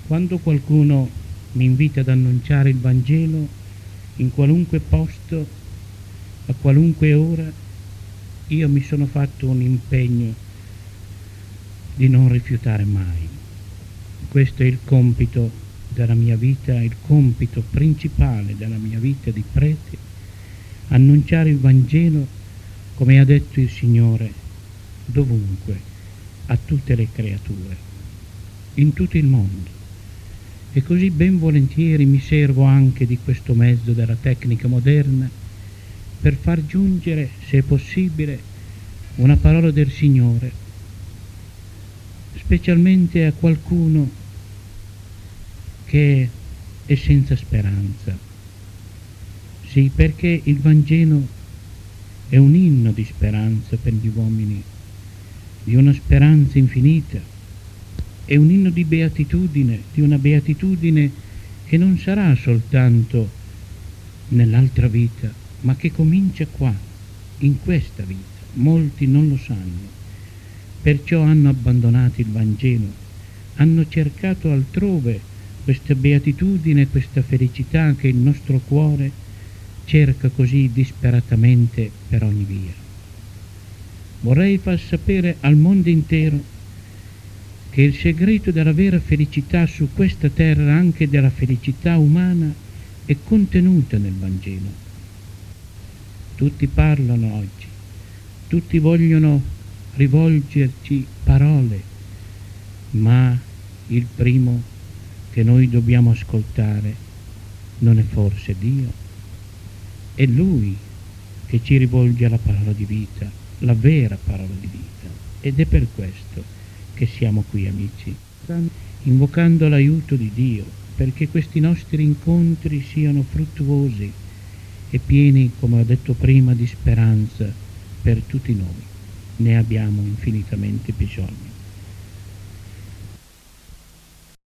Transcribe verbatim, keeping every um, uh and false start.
Quando qualcuno mi invita ad annunciare il Vangelo in qualunque posto, a qualunque ora, io mi sono fatto un impegno di non rifiutare mai. Questo è il compito della mia vita, il compito principale della mia vita di prete, annunciare il Vangelo, come ha detto il Signore, dovunque, a tutte le creature, in tutto il mondo. E così ben volentieri mi servo anche di questo mezzo della tecnica moderna per far giungere, se è possibile, una parola del Signore, specialmente a qualcuno che è senza speranza. Sì, perché il Vangelo è un inno di speranza per gli uomini, di una speranza infinita. È un inno di beatitudine, di una beatitudine che non sarà soltanto nell'altra vita, ma che comincia qua, in questa vita. Molti non lo sanno, perciò hanno abbandonato il Vangelo, hanno cercato altrove questa beatitudine, questa felicità che il nostro cuore cerca così disperatamente per ogni via. Vorrei far sapere al mondo intero che il segreto della vera felicità su questa terra, anche della felicità umana, è contenuta nel Vangelo. Tutti parlano oggi, tutti vogliono rivolgerci parole, ma il primo che noi dobbiamo ascoltare non è forse Dio? È Lui che ci rivolge la parola di vita, la vera parola di vita. Ed è per questo che siamo qui, amici, invocando l'aiuto di Dio, perché questi nostri incontri siano fruttuosi e pieni, come ho detto prima, di speranza per tutti noi. Ne abbiamo infinitamente bisogno.